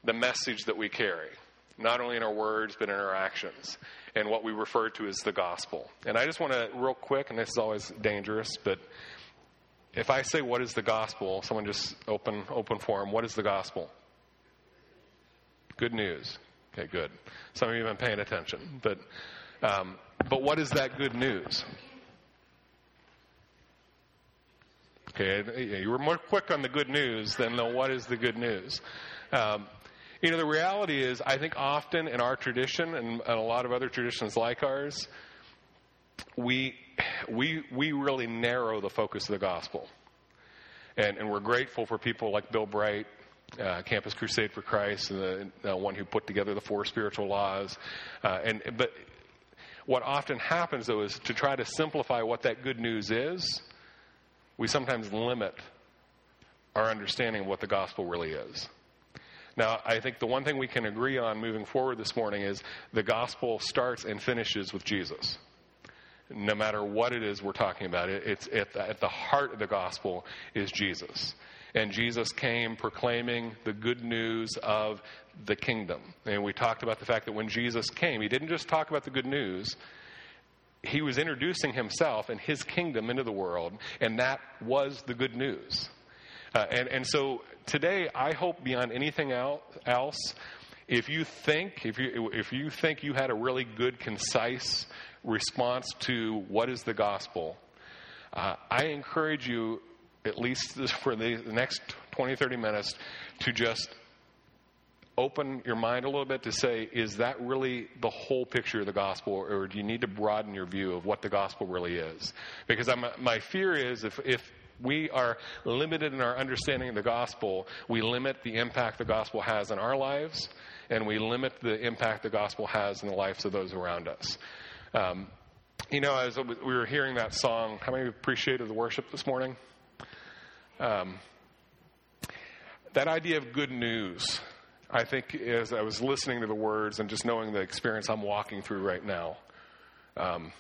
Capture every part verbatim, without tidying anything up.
the message that we carry, not only in our words, but in our actions, and what we refer to as the gospel. And I just want to, real quick, and this is always dangerous, but if I say, what is the gospel? Someone just open, open forum. What is the gospel? Good news. Okay, good. Some of you have been paying attention. But, um, but what is that good news? Okay, you were more quick on the good news than the what is the good news. Um, you know, the reality is, I think often in our tradition and, and a lot of other traditions like ours, we we we really narrow the focus of the gospel. And, and we're grateful for people like Bill Bright, uh, Campus Crusade for Christ, and the, the one who put together the four spiritual laws. Uh, and but what often happens, though, is to try to simplify what that good news is, we sometimes limit our understanding of what the gospel really is. Now, I think the one thing we can agree on moving forward this morning is the gospel starts and finishes with Jesus. No matter what it is we're talking about, it's at the, at the heart of the gospel is Jesus. And Jesus came proclaiming the good news of the kingdom. And we talked about the fact that when Jesus came, he didn't just talk about the good news. He was introducing himself and his kingdom into the world, and that was the good news. Uh, and, and so today, I hope beyond anything else, if you think, if you if you think you had a really good, concise response to what is the gospel, uh, I encourage you, at least for the next twenty, thirty minutes, to just open your mind a little bit to say, is that really the whole picture of the gospel, or do you need to broaden your view of what the gospel really is? Because I'm, my fear is if, if we are limited in our understanding of the gospel, we limit the impact the gospel has in our lives, and we limit the impact the gospel has in the lives of those around us. Um, you know, as we were hearing that song, how many appreciated the worship this morning? Um, that idea of good news, I think, as I was listening to the words and just knowing the experience I'm walking through right now, um,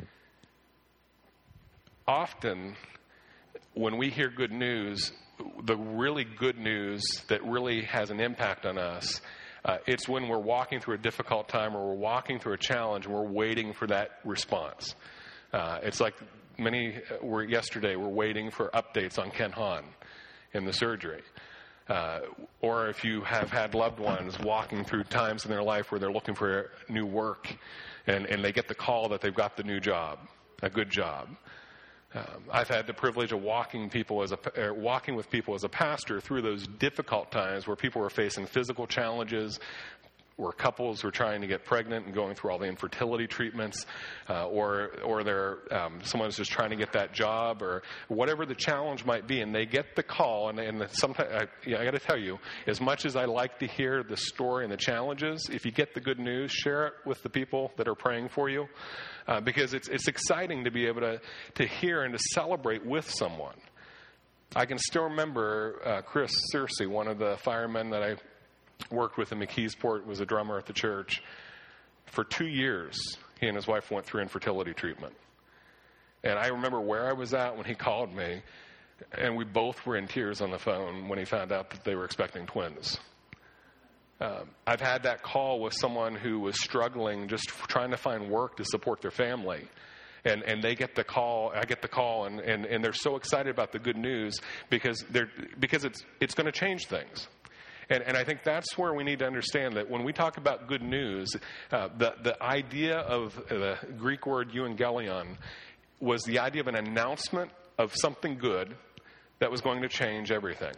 often when we hear good news, the really good news that really has an impact on us, uh, it's when we're walking through a difficult time or we're walking through a challenge and we're waiting for that response. Uh, it's like many were yesterday, we're waiting for updates on Ken Hahn in the surgery. Uh, or if you have had loved ones walking through times in their life where they're looking for new work and, and they get the call that they've got the new job, a good job. Um, I've had the privilege of walking people as a, er, walking with people as a pastor through those difficult times where people were facing physical challenges, where couples were trying to get pregnant and going through all the infertility treatments, uh, or or they're um, someone's just trying to get that job, or whatever the challenge might be, and they get the call. And, and sometimes, I, yeah, I got to tell you, as much as I like to hear the story and the challenges, if you get the good news, share it with the people that are praying for you, uh, because it's it's exciting to be able to to hear and to celebrate with someone. I can still remember uh, Chris Searcy, one of the firemen that I worked with in McKeesport, was a drummer at the church. For two years, he and his wife went through infertility treatment. And I remember where I was at when he called me, and we both were in tears on the phone when he found out that they were expecting twins. Um, I've had that call with someone who was struggling, just trying to find work to support their family. And and they get the call, I get the call, and, and, and they're so excited about the good news because they're because it's it's going to change things. And, and I think that's where we need to understand that when we talk about good news, uh, the, the idea of the Greek word euangelion was the idea of an announcement of something good that was going to change everything.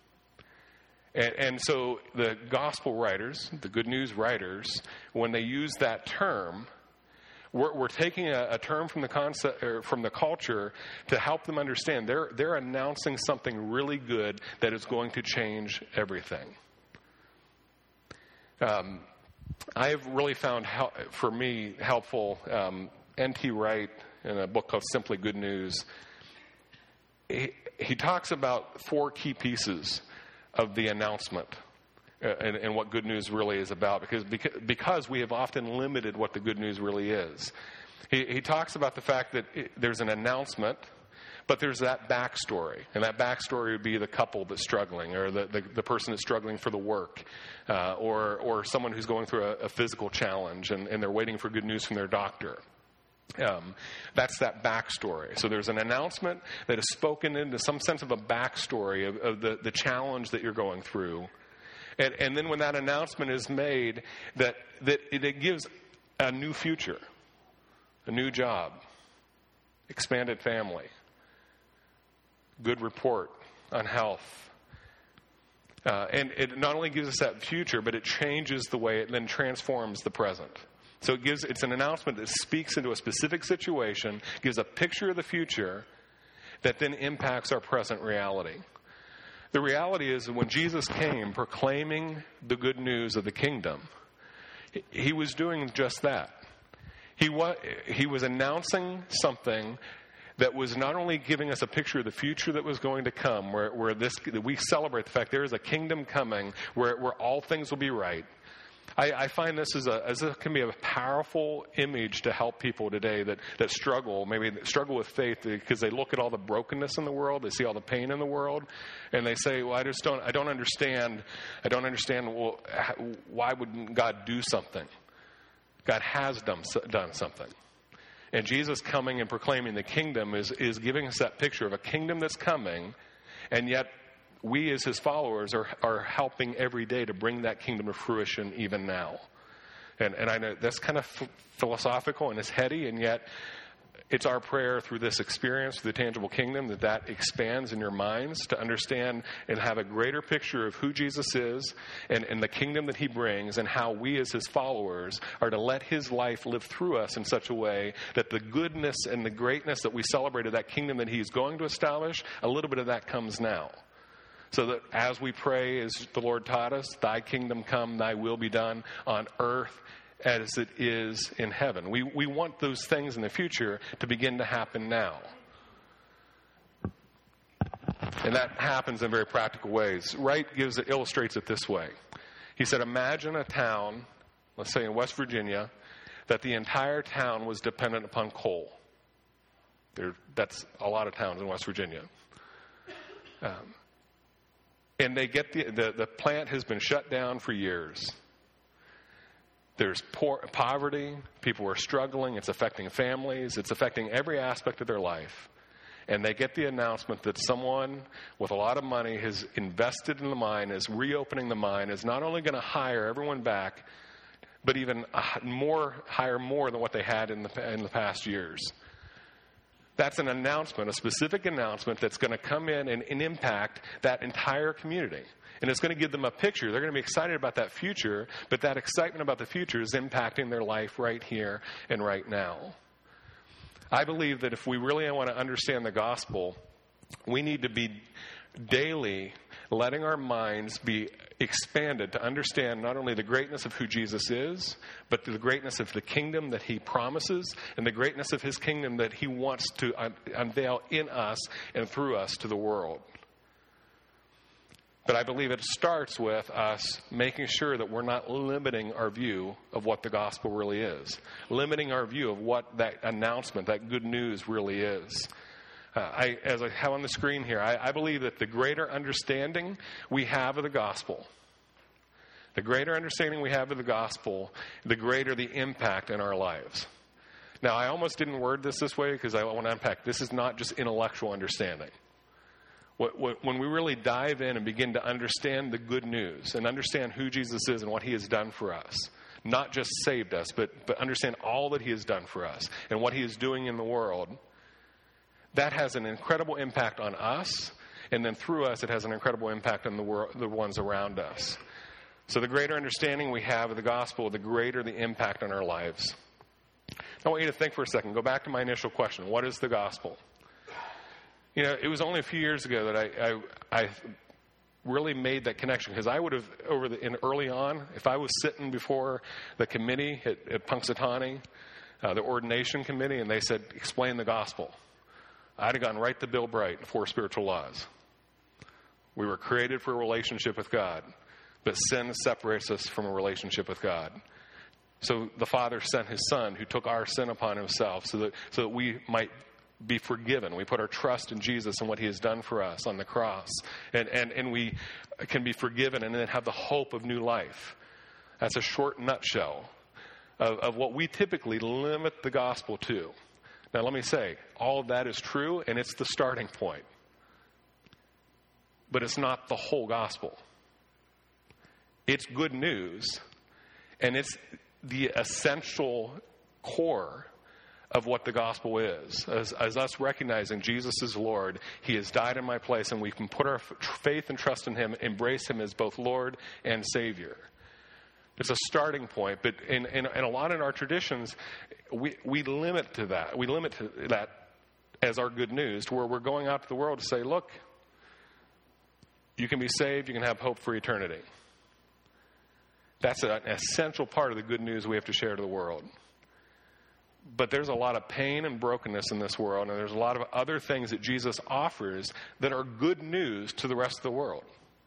And, and so the gospel writers, the good news writers, when they use that term, we're, we're taking a, a term from the concept or from the culture to help them understand. They're they're announcing something really good that is going to change everything. Um, I have really found, hel- for me, helpful um, N T Wright in a book called Simply Good News. He, he talks about four key pieces of the announcement uh, and, and what good news really is about, because, because because we have often limited what the good news really is. He, he talks about the fact that it, there's an announcement, But there's that backstory, and that backstory would be the couple that's struggling, or the, the, the person that's struggling for the work, uh, or or someone who's going through a, a physical challenge, and, and they're waiting for good news from their doctor. Um, that's that backstory. So there's an announcement that is spoken into some sense of a backstory of, of the, the challenge that you're going through. And, and then when that announcement is made, that, that it, it gives a new future, a new job, expanded family, good report on health. Uh, and it not only gives us that future, but it changes the way it then transforms the present. So it gives, it's an announcement that speaks into a specific situation, gives a picture of the future that then impacts our present reality. The reality is that when Jesus came proclaiming the good news of the kingdom, he was doing just that. He was, he was announcing something that was not only giving us a picture of the future that was going to come, where, where this, we celebrate the fact there is a kingdom coming where, where all things will be right. I, I find this as a, as a can be a powerful image to help people today that, that struggle, maybe that struggle with faith because they look at all the brokenness in the world, they see all the pain in the world, and they say, well, I just don't, I don't understand, I don't understand, well, why wouldn't God do something? God has done, done something. And Jesus coming and proclaiming the kingdom is, is giving us that picture of a kingdom that's coming, and yet we as his followers are, are helping every day to bring that kingdom to fruition even now. And, and I know that's kind of f- philosophical and it's heady, and yet it's our prayer through this experience, through the tangible kingdom, that that expands in your minds to understand and have a greater picture of who Jesus is and, and the kingdom that he brings, and how we as his followers are to let his life live through us in such a way that the goodness and the greatness that we celebrated, that kingdom that he's going to establish, a little bit of that comes now. So that as we pray, as the Lord taught us, thy kingdom come, thy will be done on earth as it is in heaven. We we want those things in the future to begin to happen now. And that happens in very practical ways. Wright gives it, illustrates it this way. He said, imagine a town, let's say in West Virginia, that the entire town was dependent upon coal. There, that's a lot of towns in West Virginia. Um, and they get the, the, the plant has been shut down for years. There's poor, poverty, people are struggling, it's affecting families, it's affecting every aspect of their life. And they get the announcement that someone with a lot of money has invested in the mine, is reopening the mine, is not only going to hire everyone back, but even more, hire more than what they had in the, in the past years. That's an announcement, a specific announcement that's going to come in and, and impact that entire community. And it's going to give them a picture. They're going to be excited about that future, but that excitement about the future is impacting their life right here and right now. I believe that if we really want to understand the gospel, we need to be daily letting our minds be expanded to understand not only the greatness of who Jesus is, but the greatness of the kingdom that he promises and the greatness of his kingdom that he wants to un- unveil in us and through us to the world. But I believe it starts with us making sure that we're not limiting our view of what the gospel really is, limiting our view of what that announcement, that good news really is. Uh, I, as I have on the screen here, I, I believe that the greater understanding we have of the gospel, the greater understanding we have of the gospel, the greater the impact in our lives. Now, I almost didn't word this this way because I want to unpack. This is not just intellectual understanding. When we really dive in and begin to understand the good news and understand who Jesus is and what he has done for us, not just saved us, but, but understand all that he has done for us and what he is doing in the world, that has an incredible impact on us, and then through us it has an incredible impact on the, world, the ones around us. So the greater understanding we have of the gospel, the greater the impact on our lives. I want you to think for a second. Go back to my initial question. What is the gospel? You know, it was only a few years ago that I, I, I really made that connection, because I would have, over the, in early on, if I was sitting before the committee at, at Punxsutawney, uh, the ordination committee, and they said, explain the gospel, I'd have gone right to Bill Bright, Four Spiritual Laws. We were created for a relationship with God, but sin separates us from a relationship with God. So the Father sent his Son, who took our sin upon himself so that, so that we might be forgiven. We put our trust in Jesus and what he has done for us on the cross. And, and, and we can be forgiven and then have the hope of new life. That's a short nutshell of, of what we typically limit the gospel to. Now, let me say, all of that is true, and it's the starting point. But it's not the whole gospel. It's good news, and it's the essential core of what the gospel is. As, as us recognizing Jesus is Lord, he has died in my place, and we can put our faith and trust in him, embrace him as both Lord and Savior. It's a starting point, but in, in, in a lot of our traditions, we, we limit to that. We limit to that as our good news, to where we're going out to the world to say, look, you can be saved, you can have hope for eternity. That's an essential part of the good news we have to share to the world. But there's a lot of pain and brokenness in this world, and there's a lot of other things that Jesus offers that are good news to the rest of the world.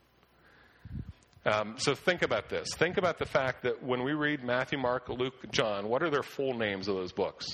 Um, so think about this. Think about the fact that when we read Matthew, Mark, Luke, John, what are their full names of those books?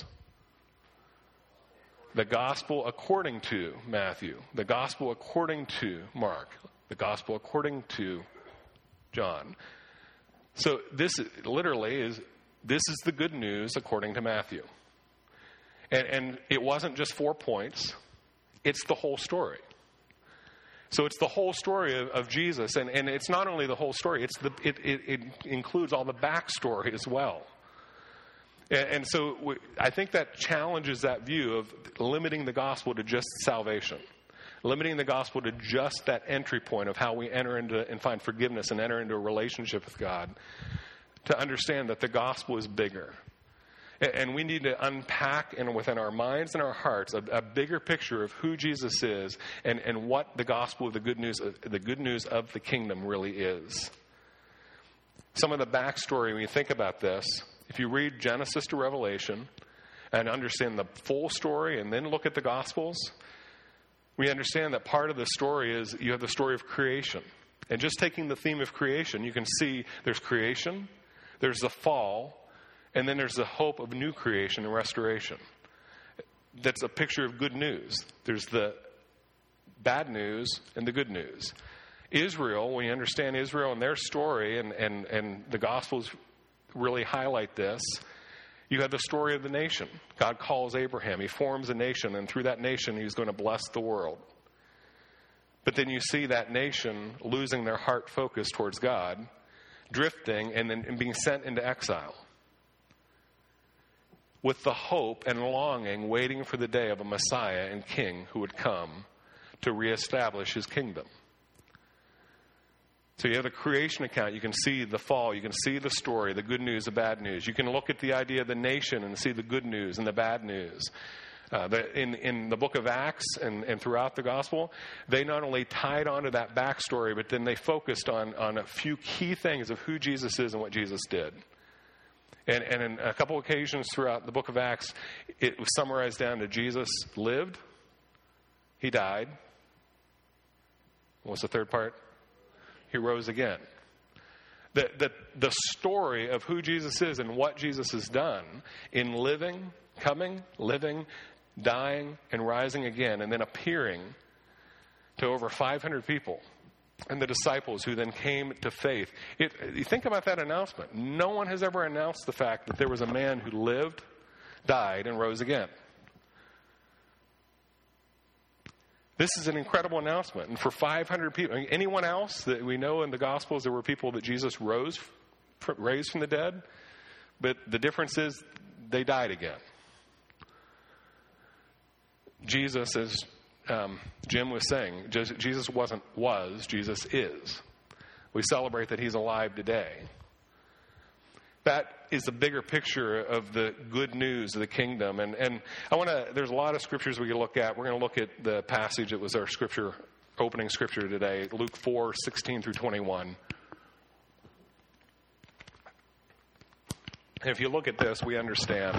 The Gospel according to Matthew. The Gospel according to Mark. The Gospel according to John. So this literally is, this is the good news according to Matthew. And, and it wasn't just four points. It's the whole story. So it's the whole story of, of Jesus, and, and it's not only the whole story, it's the, it, it, it includes all the backstory as well. And, and so we, I think that challenges that view of limiting the gospel to just salvation, limiting the gospel to just that entry point of how we enter into and find forgiveness and enter into a relationship with God, to understand that the gospel is bigger. And we need to unpack in, within our minds and our hearts a, a bigger picture of who Jesus is and, and what the gospel of the good news of, the good news of the kingdom really is. Some of the backstory, when you think about this, if you read Genesis to Revelation and understand the full story and then look at the Gospels, we understand that part of the story is you have the story of creation. And just taking the theme of creation, you can see there's creation, there's the fall, and then there's the hope of new creation and restoration. That's a picture of good news. There's the bad news and the good news. Israel, when you understand Israel and their story, and, and, and the Gospels really highlight this, you have the story of the nation. God calls Abraham. He forms a nation, and through that nation, he's going to bless the world. But then you see that nation losing their heart focus towards God, drifting, and then and being sent into exile, with the hope and longing, waiting for the day of a Messiah and King who would come to reestablish his kingdom. So you have the creation account. You can see the fall. You can see the story, the good news, the bad news. You can look at the idea of the nation and see the good news and the bad news. Uh, the, in, in the book of Acts and, and throughout the gospel, they not only tied onto that backstory, but then they focused on, on a few key things of who Jesus is and what Jesus did. And, and in a couple occasions throughout the book of Acts, it was summarized down to Jesus lived, he died. What's the third part? He rose again. The, the, the story of who Jesus is and what Jesus has done in living, coming, living, dying, and rising again, and then appearing to over five hundred people. And the disciples who then came to faith. It, you think about that announcement. No one has ever announced the fact that there was a man who lived, died, and rose again. This is an incredible announcement. And for five hundred people, anyone else that we know in the Gospels, there were people that Jesus rose, raised from the dead. But the difference is they died again. Jesus is... Um, Jim was saying, Jesus wasn't was, Jesus is. We celebrate that he's alive today. That is the bigger picture of the good news of the kingdom. And, and I want to, there's a lot of scriptures we can look at. We're going to look at the passage that was our scripture, opening scripture today, Luke four, sixteen through twenty-one. And if you look at this, we understand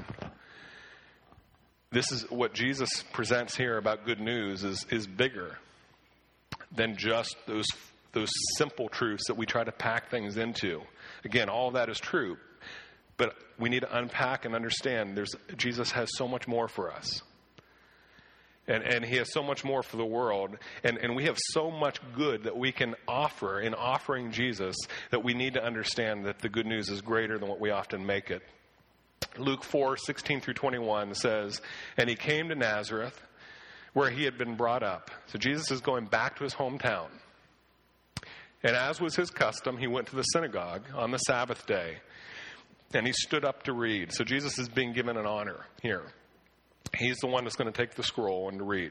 this is what Jesus presents here about good news is, is bigger than just those those simple truths that we try to pack things into. Again, all of that is true, but we need to unpack and understand there's Jesus has so much more for us. And, and he has so much more for the world. And, and we have so much good that we can offer in offering Jesus that we need to understand that the good news is greater than what we often make it. Luke four, sixteen through twenty-one says, "And he came to Nazareth, where he had been brought up." So Jesus is going back to his hometown. "And as was his custom, he went to the synagogue on the Sabbath day. And he stood up to read." So Jesus is being given an honor here. He's the one that's going to take the scroll and to read.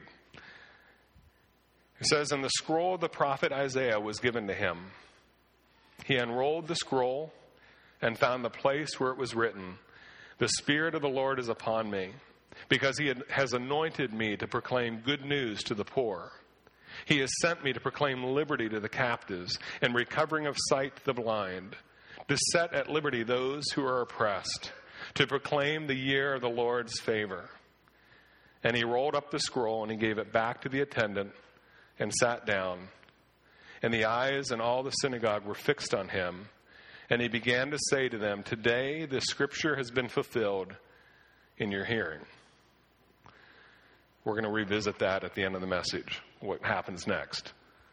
It says, "And the scroll of the prophet Isaiah was given to him. He unrolled the scroll and found the place where it was written, 'The Spirit of the Lord is upon me, because he has anointed me to proclaim good news to the poor. He has sent me to proclaim liberty to the captives and recovering of sight to the blind, to set at liberty those who are oppressed, to proclaim the year of the Lord's favor.' And he rolled up the scroll and he gave it back to the attendant and sat down. And the eyes in all the synagogue were fixed on him. And he began to say to them, 'Today the scripture has been fulfilled in your hearing.'" We're going to revisit that at the end of the message, what happens next.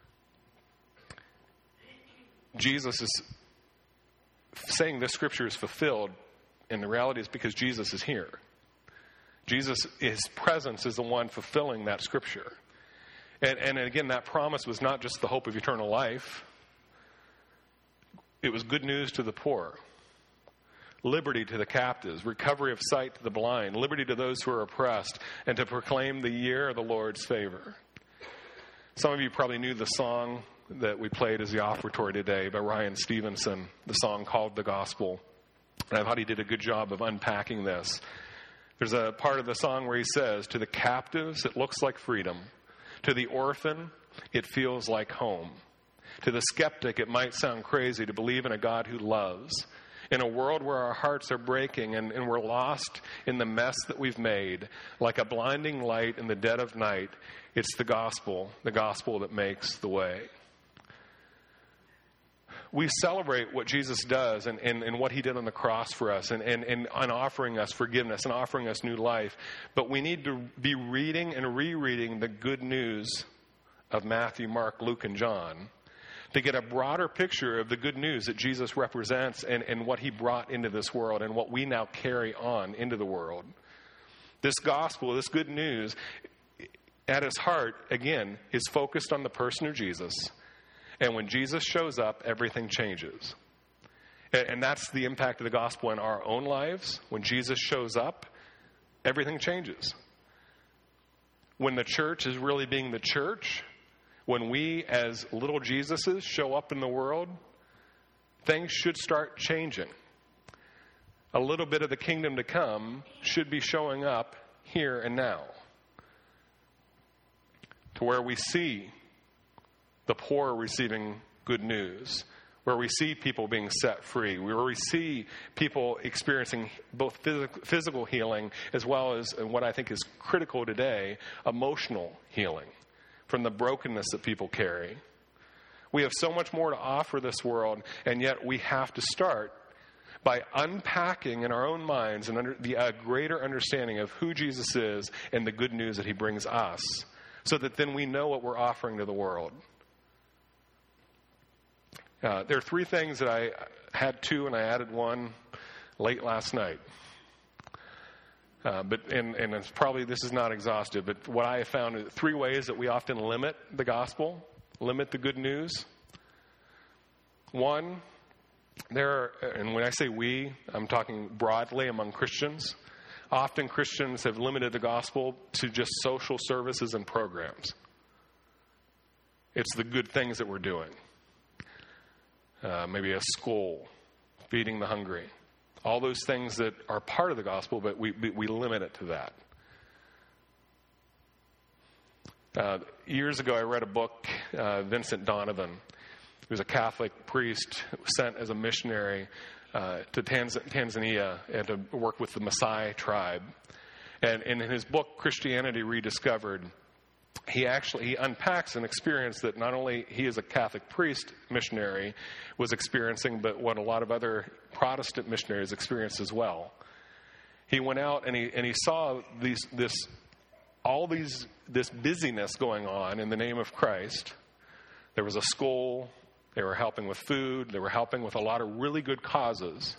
Jesus is saying this scripture is fulfilled, and the reality is because Jesus is here. Jesus, his presence is the one fulfilling that scripture. And, and again, that promise was not just the hope of eternal life. It was good news to the poor, liberty to the captives, recovery of sight to the blind, liberty to those who are oppressed, and to proclaim the year of the Lord's favor. Some of you probably knew the song that we played as the offertory today by Ryan Stevenson, the song called "The Gospel." And I thought he did a good job of unpacking this. There's a part of the song where he says, "To the captives, it looks like freedom. To the orphan, it feels like home. To the skeptic, it might sound crazy to believe in a God who loves. In a world where our hearts are breaking and, and we're lost in the mess that we've made, like a blinding light in the dead of night, it's the gospel, the gospel that makes the way." We celebrate what Jesus does and, and, and what he did on the cross for us and, and, and on offering us forgiveness and offering us new life. But we need to be reading and rereading the good news of Matthew, Mark, Luke, and John to get a broader picture of the good news that Jesus represents and, and what he brought into this world and what we now carry on into the world. This gospel, this good news, at its heart, again, is focused on the person of Jesus. And when Jesus shows up, everything changes. And, and that's the impact of the gospel in our own lives. When Jesus shows up, everything changes. When the church is really being the church, when we as little Jesuses show up in the world, things should start changing. A little bit of the kingdom to come should be showing up here and now. To where we see the poor receiving good news, where we see people being set free, where we see people experiencing both phys- physical healing as well as, and what I think is critical today, emotional healing from the brokenness that people carry. We have so much more to offer this world, and yet we have to start by unpacking in our own minds and under the uh, greater understanding of who Jesus is and the good news that he brings us, so that then we know what we're offering to the world. Uh, there are three things that I had two, and I added one late last night. Uh, but and, and it's probably this is not exhaustive, but what I have found are three ways that we often limit the gospel, limit the good news. One, there are, and when I say we, I'm talking broadly among Christians. Often Christians have limited the gospel to just social services and programs. It's the good things that we're doing. Uh, maybe a school, feeding the hungry. All those things that are part of the gospel, but we, we limit it to that. Uh, years ago, I read a book, uh, Vincent Donovan. He was a Catholic priest sent as a missionary uh, to Tanz- Tanzania and to work with the Maasai tribe. And, and in his book, Christianity Rediscovered, he actually he unpacks an experience that not only he as a Catholic priest missionary was experiencing, but what a lot of other Protestant missionaries experienced as well. He went out and he and he saw these this all these this busyness going on in the name of Christ. There was a school. They were helping with food. They were helping with a lot of really good causes.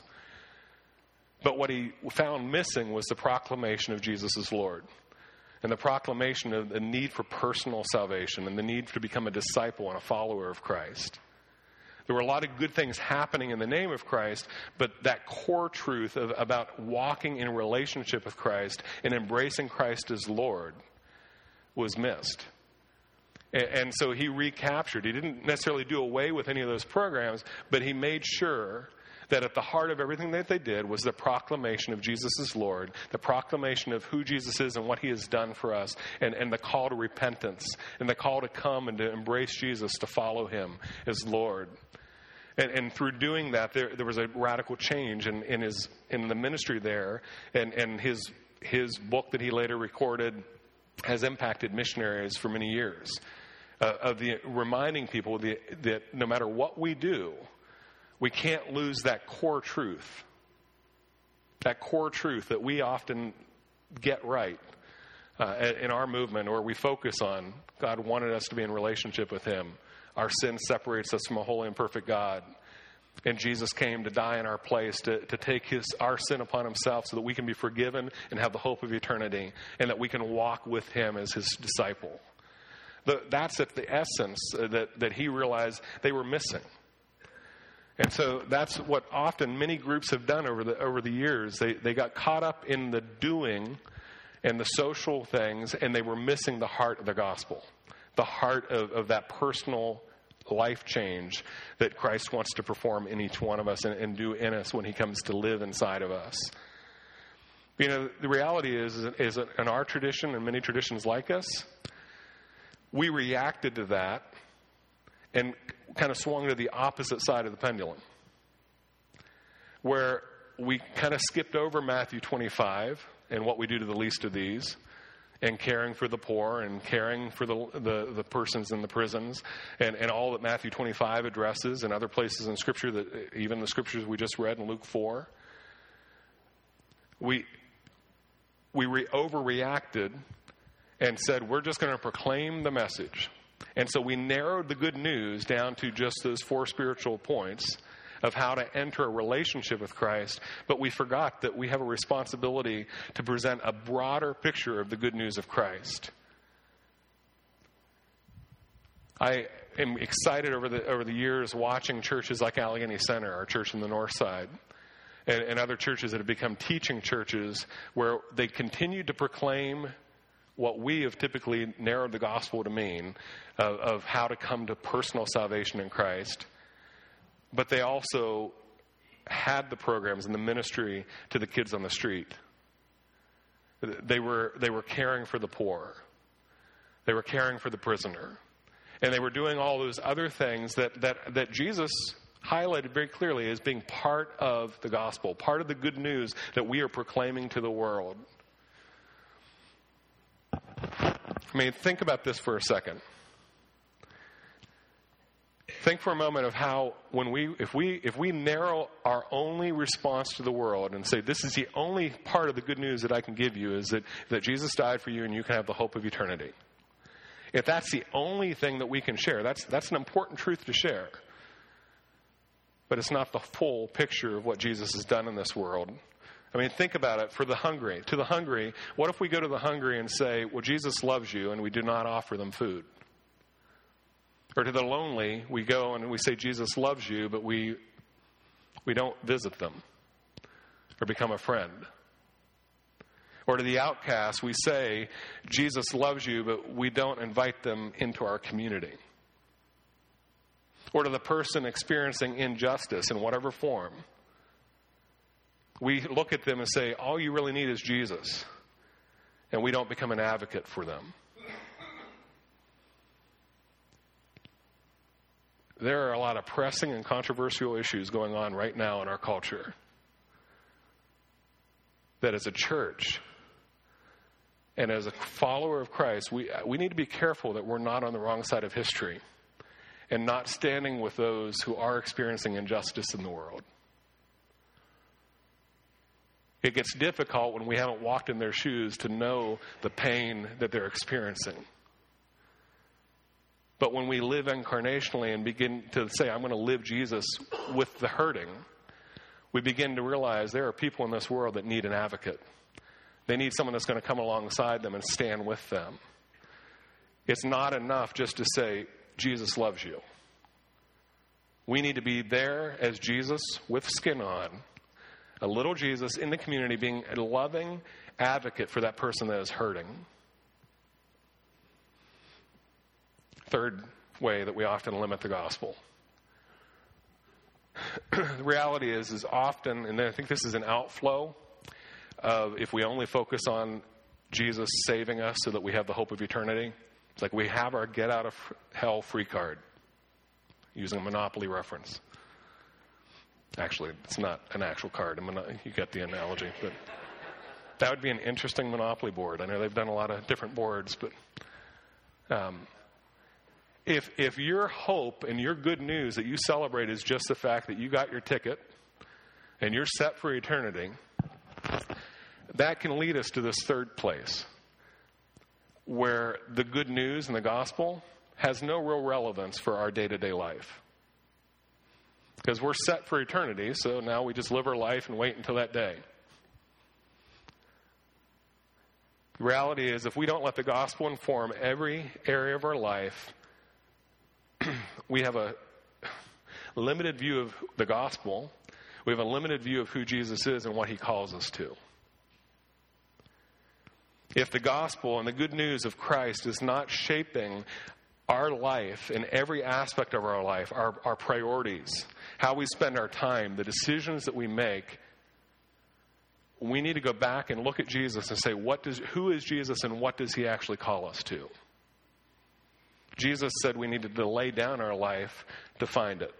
But what he found missing was the proclamation of Jesus as Lord, and the proclamation of the need for personal salvation and the need to become a disciple and a follower of Christ. There were a lot of good things happening in the name of Christ, but that core truth of, about walking in relationship with Christ and embracing Christ as Lord was missed. And, and so he recaptured. He didn't necessarily do away with any of those programs, but he made sure that at the heart of everything that they did was the proclamation of Jesus as Lord, the proclamation of who Jesus is and what he has done for us, and, and the call to repentance, and the call to come and to embrace Jesus, to follow him as Lord. And, and through doing that, there, there was a radical change in, in his in the ministry there, and, and his his book that he later recorded has impacted missionaries for many years, uh, of the reminding people the, that no matter what we do, we can't lose that core truth, that core truth that we often get right uh, in our movement, or we focus on. God wanted us to be in relationship with him. Our sin separates us from a holy and perfect God. And Jesus came to die in our place, to, to take his our sin upon himself so that we can be forgiven and have the hope of eternity, and that we can walk with him as his disciple. The, that's at the essence that, that he realized they were missing. And so that's what often many groups have done over the over the years. They they got caught up in the doing and the social things, and they were missing the heart of the gospel, the heart of, of that personal life change that Christ wants to perform in each one of us and, and do in us when he comes to live inside of us. You know, the reality is, is in our tradition and many traditions like us, we reacted to that and kind of swung to the opposite side of the pendulum, where we kind of skipped over Matthew twenty-five and what we do to the least of these, and caring for the poor and caring for the the, the persons in the prisons, and, and all that Matthew twenty-five addresses, and other places in Scripture, that even the Scriptures we just read in Luke four. We we re- overreacted and said, we're just going to proclaim the message. And so we narrowed the good news down to just those four spiritual points of how to enter a relationship with Christ, but we forgot that we have a responsibility to present a broader picture of the good news of Christ. I am excited over the over the years watching churches like Allegheny Center, our church in the north side, and, and other churches that have become teaching churches where they continue to proclaim what we have typically narrowed the gospel to mean, of, of how to come to personal salvation in Christ. But they also had the programs and the ministry to the kids on the street. They were they were caring for the poor. They were caring for the prisoner. And they were doing all those other things that, that, that Jesus highlighted very clearly as being part of the gospel, part of the good news that we are proclaiming to the world. I mean, think about this for a second. Think for a moment of how, when we, if we, if we narrow our only response to the world and say, this is the only part of the good news that I can give you, is that, that Jesus died for you and you can have the hope of eternity. If that's the only thing that we can share, that's, that's an important truth to share. But it's not the full picture of what Jesus has done in this world. I mean, think about it. For the hungry, to the hungry, what if we go to the hungry and say, well, Jesus loves you, and we do not offer them food? Or to the lonely, we go and we say, Jesus loves you, but we we don't visit them or become a friend. Or to the outcast, we say, Jesus loves you, but we don't invite them into our community. Or to the person experiencing injustice in whatever form, we look at them and say, all you really need is Jesus. And we don't become an advocate for them. There are a lot of pressing and controversial issues going on right now in our culture that as a church and as a follower of Christ, we we need to be careful that we're not on the wrong side of history and not standing with those who are experiencing injustice in the world. It gets difficult when we haven't walked in their shoes to know the pain that they're experiencing. But when we live incarnationally and begin to say, I'm going to live Jesus with the hurting, we begin to realize there are people in this world that need an advocate. They need someone that's going to come alongside them and stand with them. It's not enough just to say, Jesus loves you. We need to be there as Jesus with skin on, a little Jesus in the community being a loving advocate for that person that is hurting. Third way that we often limit the gospel. The reality is, is often, and I think this is an outflow of if we only focus on Jesus saving us so that we have the hope of eternity. It's like we have our get out of hell free card, using a Monopoly reference. Actually, it's not an actual card. You get the analogy. But that would be an interesting Monopoly board. I know they've done a lot of different boards, but um, if if your hope and your good news that you celebrate is just the fact that you got your ticket and you're set for eternity, that can lead us to this third place, where the good news and the gospel has no real relevance for our day-to-day life. Because we're set for eternity, so now we just live our life and wait until that day. The reality is, if we don't let the gospel inform every area of our life, we have a limited view of the gospel. We have a limited view of who Jesus is and what he calls us to. If the gospel and the good news of Christ is not shaping our life in every aspect of our life, our, our priorities, how we spend our time, the decisions that we make, we need to go back and look at Jesus and say, what does, who is Jesus and what does he actually call us to? Jesus said we needed to lay down our life to find it.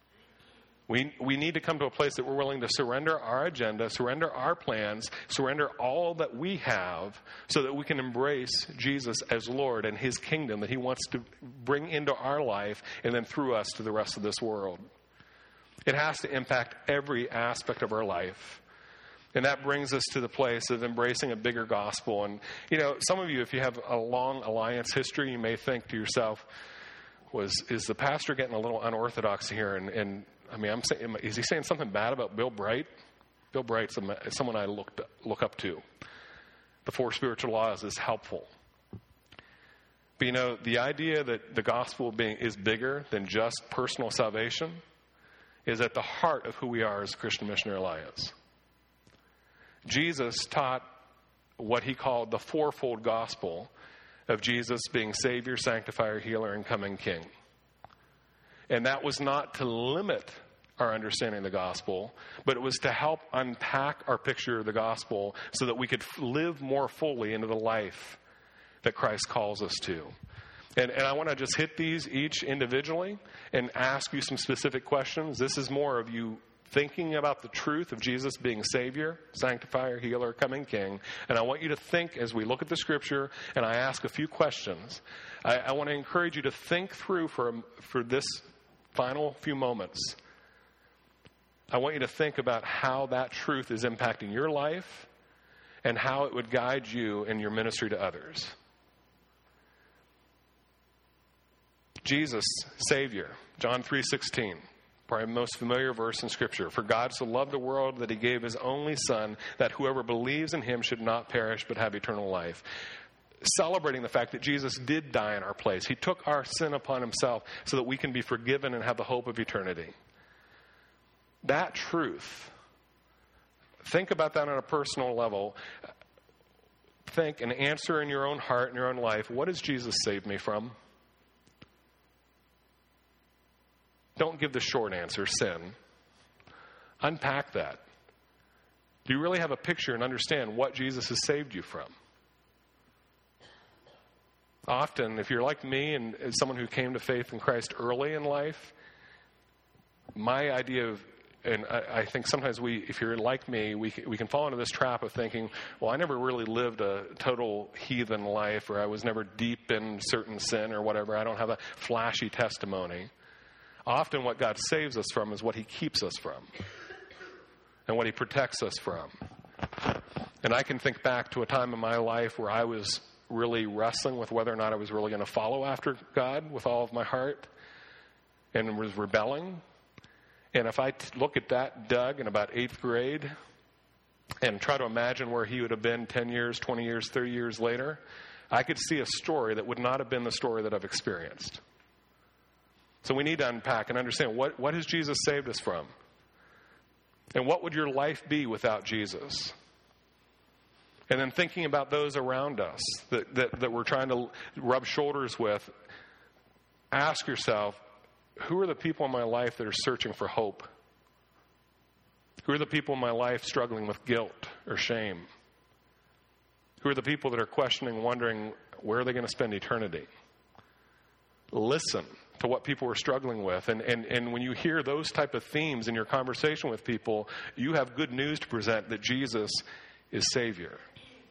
We we need to come to a place that we're willing to surrender our agenda, surrender our plans, surrender all that we have so that we can embrace Jesus as Lord and his kingdom that he wants to bring into our life and then through us to the rest of this world. It has to impact every aspect of our life. And that brings us to the place of embracing a bigger gospel. And, you know, some of you, if you have a long alliance history, you may think to yourself, was is the pastor getting a little unorthodox here? And, and I mean, I'm saying, is he saying something bad about Bill Bright? Bill Bright's someone I looked, look up to. The four spiritual laws is helpful. But, you know, the idea that the gospel being is bigger than just personal salvation is at the heart of who we are as a Christian Missionary Alliance. Jesus taught what he called the fourfold gospel of Jesus being Savior, Sanctifier, Healer, and coming King. And that was not to limit our understanding of the gospel, but it was to help unpack our picture of the gospel so that we could live more fully into the life that Christ calls us to. And, and I want to just hit these each individually and ask you some specific questions. This is more of you thinking about the truth of Jesus being Savior, Sanctifier, Healer, coming King. And I want you to think as we look at the Scripture and I ask a few questions. I, I want to encourage you to think through for, for this final few moments. I want you to think about how that truth is impacting your life and how it would guide you in your ministry to others. Jesus, Savior, John three sixteen. Probably the most familiar verse in Scripture. For God so loved the world that he gave his only Son, that whoever believes in him should not perish but have eternal life. Celebrating the fact that Jesus did die in our place. He took our sin upon himself so that we can be forgiven and have the hope of eternity. That truth, think about that on a personal level. Think and answer in your own heart and your own life, what has Jesus saved me from? Don't give the short answer, sin. Unpack that. Do you really have a picture and understand what Jesus has saved you from? Often, if you're like me and someone who came to faith in Christ early in life, my idea of, and I, I think sometimes we, if you're like me, we we can fall into this trap of thinking, well, I never really lived a total heathen life, or I was never deep in certain sin or whatever. I don't have a flashy testimony. Often what God saves us from is what he keeps us from and what he protects us from. And I can think back to a time in my life where I was really wrestling with whether or not I was really going to follow after God with all of my heart and was rebelling. And if I t- look at that Doug in about eighth grade and try to imagine where he would have been ten years, twenty years, thirty years later, I could see a story that would not have been the story that I've experienced. So we need to unpack and understand what, what has Jesus saved us from? And what would your life be without Jesus? And then thinking about those around us that, that, that we're trying to rub shoulders with, ask yourself, who are the people in my life that are searching for hope? Who are the people in my life struggling with guilt or shame? Who are the people that are questioning, wondering, where are they going to spend eternity? Listen to what people are struggling with. And, and, and when you hear those type of themes in your conversation with people, you have good news to present that Jesus is Savior.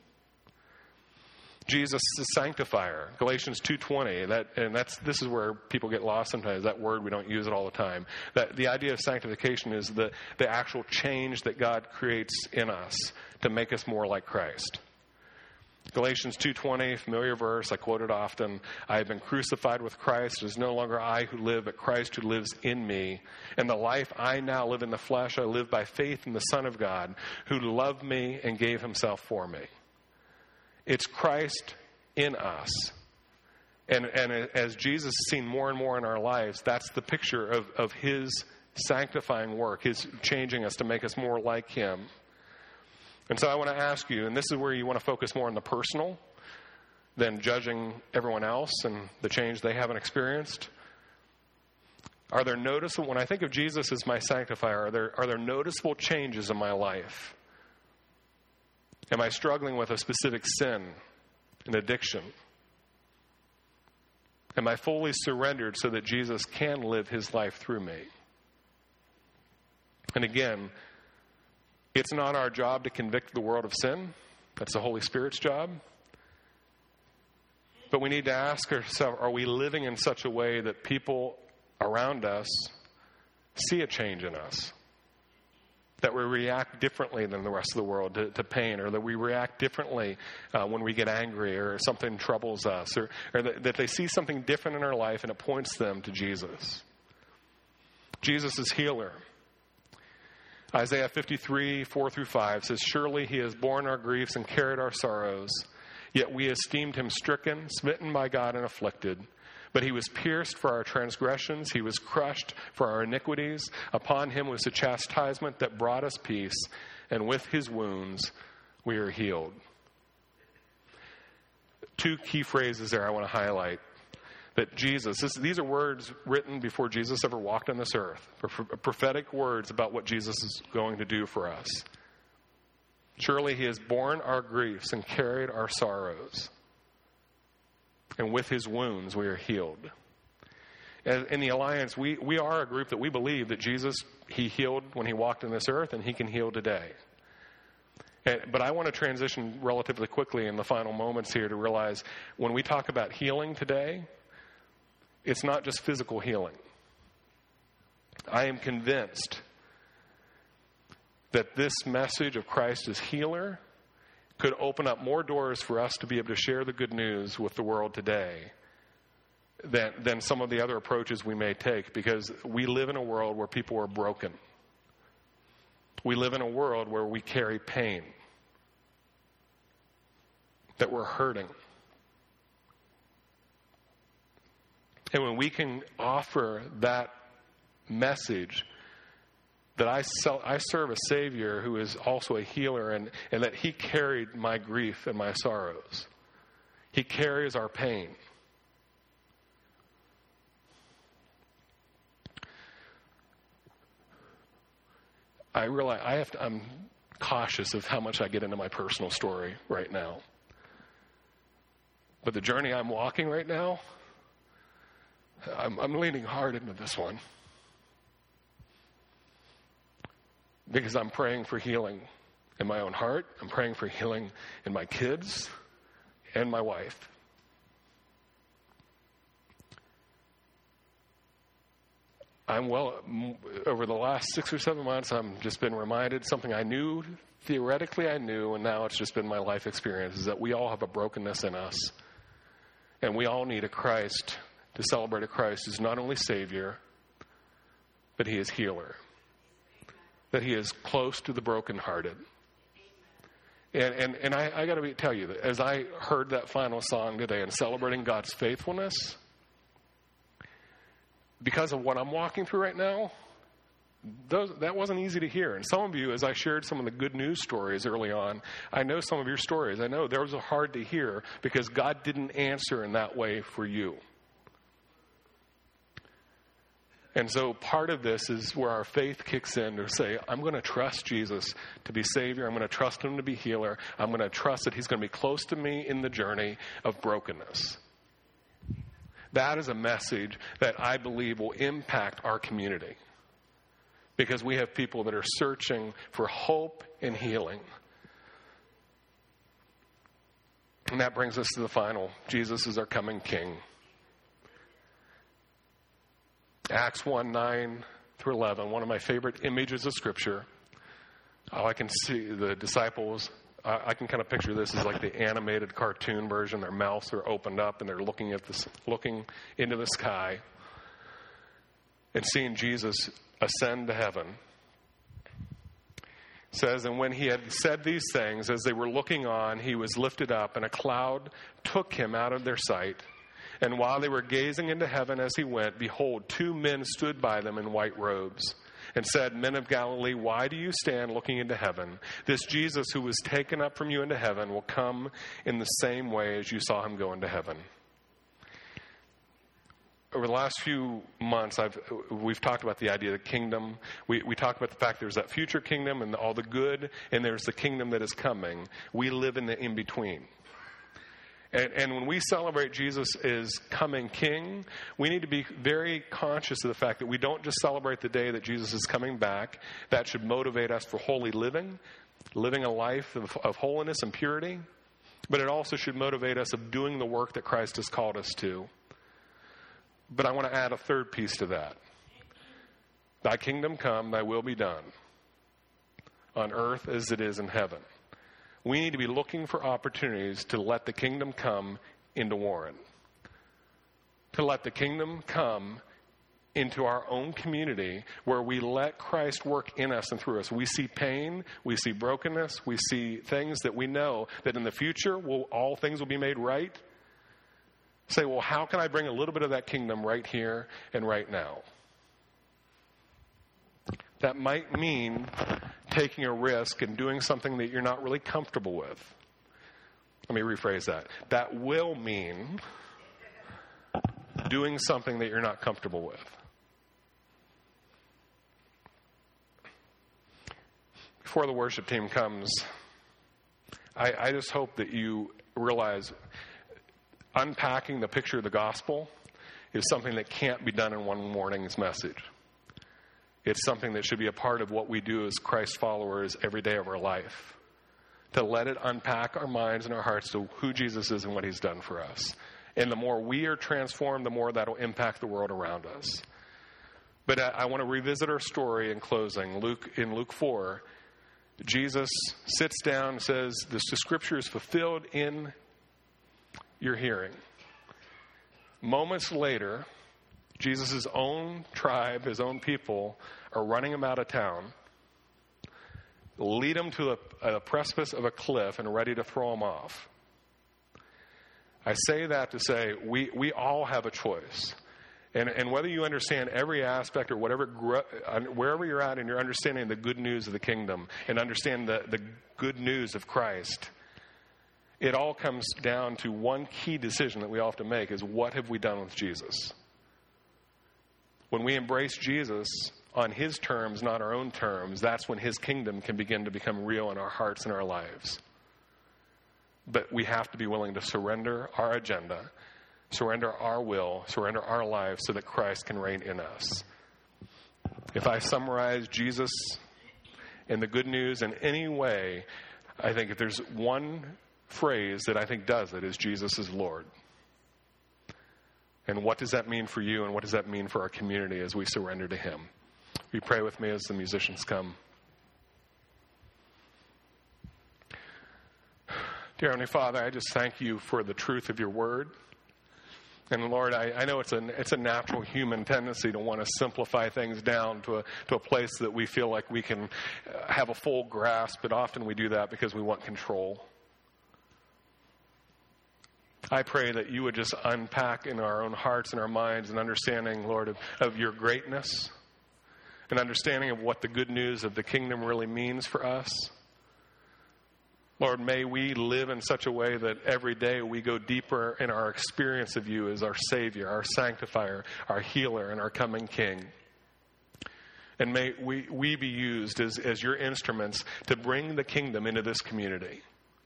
Jesus is sanctifier. Galatians two twenty. That and that's this is where people get lost sometimes. That word, we don't use it all the time. That the idea of sanctification is the, the actual change that God creates in us to make us more like Christ. Galatians two twenty, familiar verse, I quote it often. I have been crucified with Christ. It is no longer I who live, but Christ who lives in me. And the life I now live in the flesh, I live by faith in the Son of God, who loved me and gave himself for me. It's Christ in us. And, and as Jesus is seen more and more in our lives, that's the picture of, of his sanctifying work, his changing us to make us more like him. And so I want to ask you, and this is where you want to focus more on the personal than judging everyone else and the change they haven't experienced. Are there noticeable, when I think of Jesus as my sanctifier, are there, are there noticeable changes in my life? Am I struggling with a specific sin, an addiction? Am I fully surrendered so that Jesus can live his life through me? And again, it's not our job to convict the world of sin. That's the Holy Spirit's job. But we need to ask ourselves, are we living in such a way that people around us see a change in us? That we react differently than the rest of the world to, to pain, or that we react differently uh, when we get angry or something troubles us, or, or that, that they see something different in our life and it points them to Jesus. Jesus is healer. Isaiah fifty-three, four through five says, surely he has borne our griefs and carried our sorrows, yet we esteemed him stricken, smitten by God, and afflicted. But he was pierced for our transgressions, he was crushed for our iniquities. Upon him was the chastisement that brought us peace, and with his wounds we are healed. Two key phrases there I want to highlight. That Jesus, this, these are words written before Jesus ever walked on this earth. Prophetic words about what Jesus is going to do for us. Surely he has borne our griefs and carried our sorrows. And with his wounds we are healed. In the Alliance, we, we are a group that we believe that Jesus, he healed when he walked on this earth, and he can heal today. And, but I want to transition relatively quickly in the final moments here to realize when we talk about healing today, it's not just physical healing. I am convinced that this message of Christ as healer could open up more doors for us to be able to share the good news with the world today than, than some of the other approaches we may take, because we live in a world where people are broken. We live in a world where we carry pain, that we're hurting. And when we can offer that message that I, sell, I serve a Savior who is also a healer, and, and that he carried my grief and my sorrows. He carries our pain. I realize I have to, I'm cautious of how much I get into my personal story right now. But the journey I'm walking right now, I'm, I'm leaning hard into this one. Because I'm praying for healing in my own heart. I'm praying for healing in my kids and my wife. I'm well, over the last six or seven months, I've just been reminded something I knew, theoretically I knew, and now it's just been my life experience, is that we all have a brokenness in us. And we all need a Christ to celebrate a Christ who's not only Savior, but He is healer. That He is close to the brokenhearted. And and, and I, I got to tell you that as I heard that final song today and celebrating God's faithfulness, because of what I'm walking through right now, those, that wasn't easy to hear. And some of you, as I shared some of the good news stories early on, I know some of your stories. I know those are hard to hear because God didn't answer in that way for you. And so part of this is where our faith kicks in to say, I'm going to trust Jesus to be Savior. I'm going to trust Him to be healer. I'm going to trust that He's going to be close to me in the journey of brokenness. That is a message that I believe will impact our community. Because we have people that are searching for hope and healing. And that brings us to the final. Jesus is our coming King. Acts one, nine through eleven, one of my favorite images of Scripture. Oh, I can see the disciples. I, I can kind of picture this as like the animated cartoon version. Their mouths are opened up and they're looking at this, looking into the sky and seeing Jesus ascend to heaven. It says, and when He had said these things, as they were looking on, He was lifted up, and a cloud took Him out of their sight. And while they were gazing into heaven as He went, behold, two men stood by them in white robes, and said, Men of Galilee, why do you stand looking into heaven? This Jesus who was taken up from you into heaven will come in the same way as you saw Him go into heaven. Over the last few months, I've, we've talked about the idea of the kingdom. We, we talked about the fact there's that future kingdom and all the good, and there's the kingdom that is coming. We live in the in-between. And, and when we celebrate Jesus as coming King, we need to be very conscious of the fact that we don't just celebrate the day that Jesus is coming back. That should motivate us for holy living, living a life of, of holiness and purity. But it also should motivate us of doing the work that Christ has called us to. But I want to add a third piece to that. Thy kingdom come, thy will be done, on earth as it is in heaven. We need to be looking for opportunities to let the kingdom come into Warren. To let the kingdom come into our own community where we let Christ work in us and through us. We see pain, we see brokenness, we see things that we know that in the future will, all things will be made right. Say, well, how can I bring a little bit of that kingdom right here and right now? That might mean taking a risk and doing something that you're not really comfortable with. Let me rephrase that. That will mean doing something that you're not comfortable with. Before the worship team comes, I, I just hope that you realize unpacking the picture of the gospel is something that can't be done in one morning's message. It's something that should be a part of what we do as Christ followers every day of our life. To let it unpack our minds and our hearts to who Jesus is and what He's done for us. And the more we are transformed, the more that will impact the world around us. But I, I want to revisit our story in closing. Luke in Luke four, Jesus sits down and says, "This the scripture is fulfilled in your hearing." Moments later, Jesus' own tribe, His own people, are running Him out of town, lead Him to a, a precipice of a cliff and ready to throw Him off. I say that to say we, we all have a choice. And, and whether you understand every aspect or whatever, wherever you're at in your understanding the good news of the kingdom and understand the, the good news of Christ, it all comes down to one key decision that we all have to make is what have we done with Jesus? When we embrace Jesus on His terms, not our own terms, that's when His kingdom can begin to become real in our hearts and our lives. But we have to be willing to surrender our agenda, surrender our will, surrender our lives so that Christ can reign in us. If I summarize Jesus and the good news in any way, I think if there's one phrase that I think does it is Jesus is Lord. And what does that mean for you, and what does that mean for our community as we surrender to him? Will you pray with me as the musicians come? Dear Heavenly Father, I just thank you for the truth of your word. And Lord, I, I know it's a, it's a natural human tendency to want to simplify things down to a, to a place that we feel like we can have a full grasp, but often we do that because we want control. I pray that you would just unpack in our own hearts and our minds an understanding, Lord, of, of your greatness, an understanding of what the good news of the kingdom really means for us. Lord, may we live in such a way that every day we go deeper in our experience of you as our Savior, our sanctifier, our healer, and our coming King. And may we, we be used as, as your instruments to bring the kingdom into this community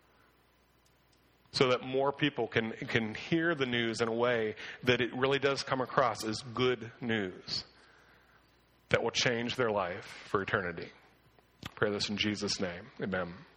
so that more people can, can hear the news in a way that it really does come across as good news that will change their life for eternity. I pray this in Jesus' name. Amen.